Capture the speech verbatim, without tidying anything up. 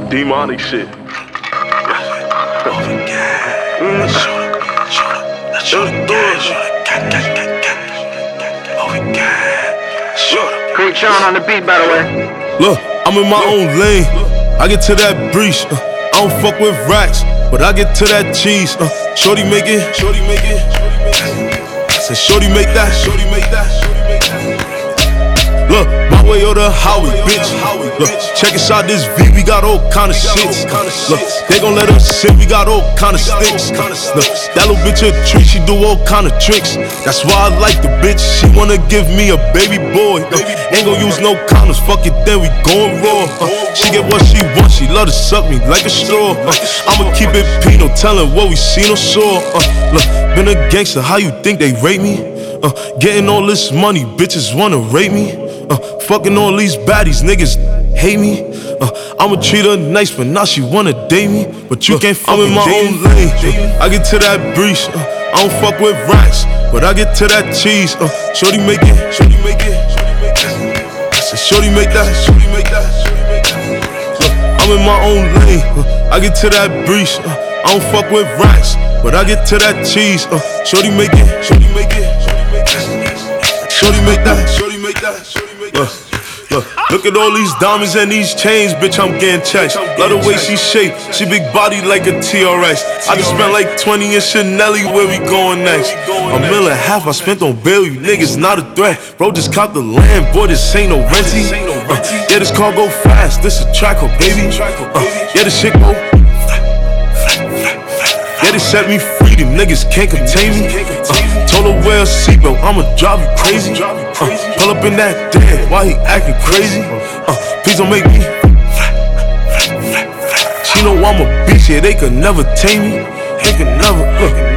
demonic shit. Creek Sean on the beat, by the way. Look, I'm in my own lane. I get to that breach. Uh, I don't fuck with racks, but I get to that cheese. Uh, shorty make it, shorty make it. I said, shorty make that, shorty make that. Look, my way or the highway, bitch. Look, check inside this V, we got all kind of shits. Look, they gon' let us sit, we got all kind of sticks. Look, that little bitch a treat, she do all kind of tricks. That's why I like the bitch, she wanna give me a baby boy. Uh, ain't gon' use no condoms, fuck it, then we gon' raw. Uh, she get what she wants, she love to suck me like a straw. Uh, I'ma keep it Pino, tellin' what we seen or saw. Uh, look, been a gangster, how you think they rate me? Uh, getting all this money, bitches wanna rape me. Uh, fucking all these baddies, niggas hate me. Uh, I'ma treat her nice, but now she wanna date me. But you uh, can't fuck I'm in my own lane. Uh, I get to that breach. Uh, I don't fuck with racks, but I get to that cheese. Uh, shorty make it, shorty make it. I said, shorty make that, shorty make that. Uh, I'm in my own lane. Uh, I get to that breach. Uh, I don't fuck with racks, but I get to that cheese. Uh, shorty make it, shorty make it. Shorty make that, shorty make that, shorty make that. Look, look, look at all these diamonds and these chains, bitch, I'm getting checks. Love the way she shaped, she big body like a T R X. I just spent like twenty in Chanel, where we going next? A million and a half I spent on bail, you niggas not a threat. Bro, just caught the land, boy, this ain't no renty. Uh, yeah, this car go fast, this a tracker, baby. Uh, yeah, this shit go. Yeah, they set me free, them niggas can't contain me. Uh, told her wear a seatbelt, I'ma drive you crazy. Uh, pull up in that damn, why he acting crazy? Uh, please don't make me. She know I'm a bitch, yeah, they could never tame me. They could never, uh,